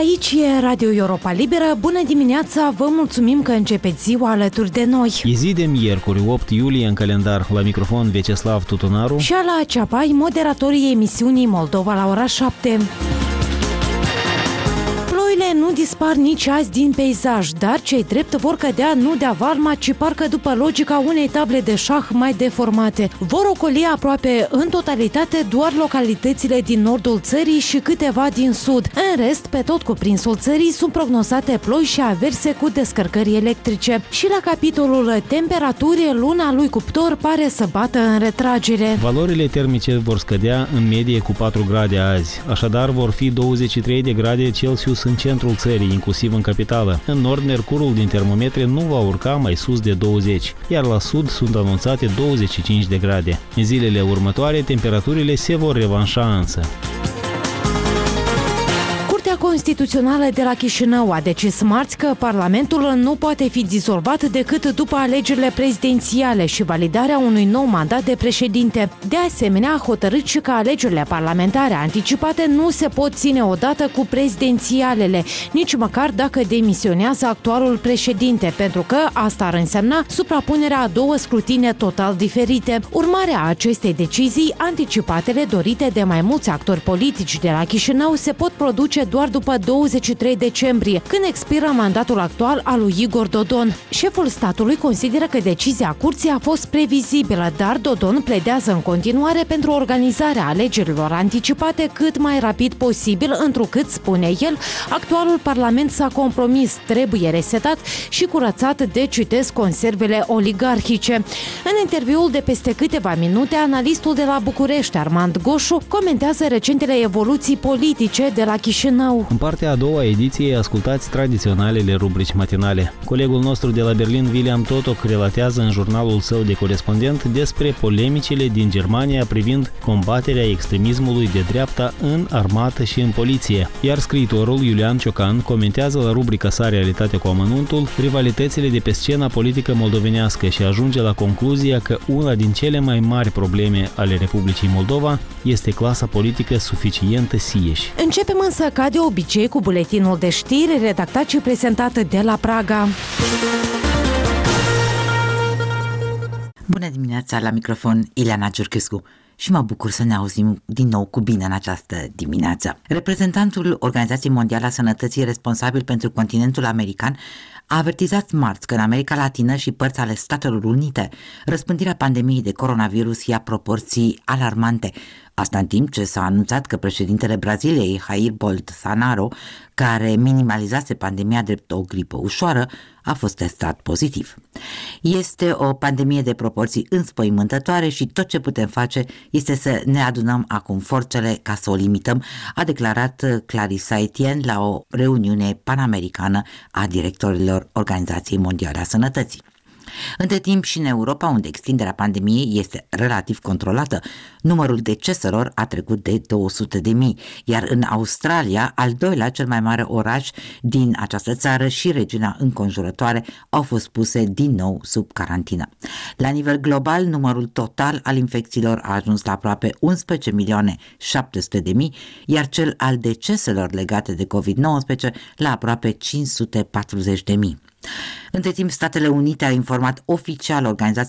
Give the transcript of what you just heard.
Aici e Radio Europa Liberă. Bună dimineața, vă mulțumim că începeți ziua alături de noi. E zi de miercuri, 8 iulie în calendar. La microfon Veceslav Tutunaru și Ala Ceapai, moderatorii emisiunii Moldova la ora 7. Ploile nu dispar nici azi din peisaj, dar cei drept vor cădea nu de avalma, ci parcă după logica unei table de șah mai deformate. Vor ocoli aproape în totalitate doar localitățile din nordul țării și câteva din sud. În rest, pe tot cuprinsul țării sunt prognozate ploi și averse cu descărcări electrice. Și la capitolul temperaturi, luna lui Cuptor pare să bată în retragere. Valorile termice vor scădea în medie cu 4 grade azi, așadar vor fi 23 de grade Celsius în centrul țării, inclusiv în capitală. În nord, mercurul din termometre nu va urca mai sus de 20, iar la sud sunt anunțate 25 de grade. În zilele următoare, temperaturile se vor revanșa însă. Curtea Constituțională de la Chișinău a decis marți că Parlamentul nu poate fi dizolvat decât după alegerile prezidențiale și validarea unui nou mandat de președinte. De asemenea, a hotărât și că alegerile parlamentare anticipate nu se pot ține odată cu prezidențialele, nici măcar dacă demisionează actualul președinte, pentru că asta ar însemna suprapunerea a două scrutine total diferite. Urmarea acestei decizii, anticipatele dorite de mai mulți actori politici de la Chișinău se pot produce doar după 23 decembrie, când expiră mandatul actual al lui Igor Dodon. Șeful statului consideră că decizia curții a fost previzibilă, dar Dodon pledează în continuare pentru organizarea alegerilor anticipate cât mai rapid posibil, întrucât, spune el, actualul parlament s-a compromis, trebuie resetat și curățat de, citesc, conservele oligarhice. În interviul de peste câteva minute, analistul de la București, Armand Goșu, comentează recentele evoluții politice de la Chișinău. În partea a doua ediție ascultați tradiționalele rubrici matinale. Colegul nostru de la Berlin, William Totok, relatează în jurnalul său de corespondent despre polemicile din Germania privind combaterea extremismului de dreapta în armată și în poliție. Iar scriitorul Iulian Ciocan comentează la rubrica sa Realitate cu amănuntul rivalitățile de pe scena politică moldovenească și ajunge la concluzia că una din cele mai mari probleme ale Republicii Moldova este clasa politică suficientă Sieș. Începem însă ca de obicei cu buletinul de știri redactat și prezentat de la Praga. Bună dimineața, la microfon Ileana Giurchescu și mă bucur să ne auzim din nou cu bine în această dimineață. Reprezentantul Organizației Mondiale a Sănătății responsabil pentru continentul american a avertizat marți că în America Latină și părți ale Statelor Unite răspândirea pandemiei de coronavirus ia proporții alarmante. Asta în timp ce s-a anunțat că președintele Braziliei, Jair Bolsonaro, care minimalizase pandemia drept o gripă ușoară, a fost testat pozitiv. Este o pandemie de proporții înspăimântătoare și tot ce putem face este să ne adunăm acum forțele ca să o limităm, a declarat Clarissa Etienne la o reuniune panamericană a directorilor Organizației Mondiale a Sănătății. Între timp și în Europa, unde extinderea pandemiei este relativ controlată, numărul deceselor a trecut de 200.000, iar în Australia, al doilea cel mai mare oraș din această țară și regiunea înconjurătoare au fost puse din nou sub carantină. La nivel global, numărul total al infecțiilor a ajuns la aproape 11.700.000, iar cel al deceselor legate de COVID-19 la aproape 540.000. Între timp, Statele Unite a informat oficial Organizația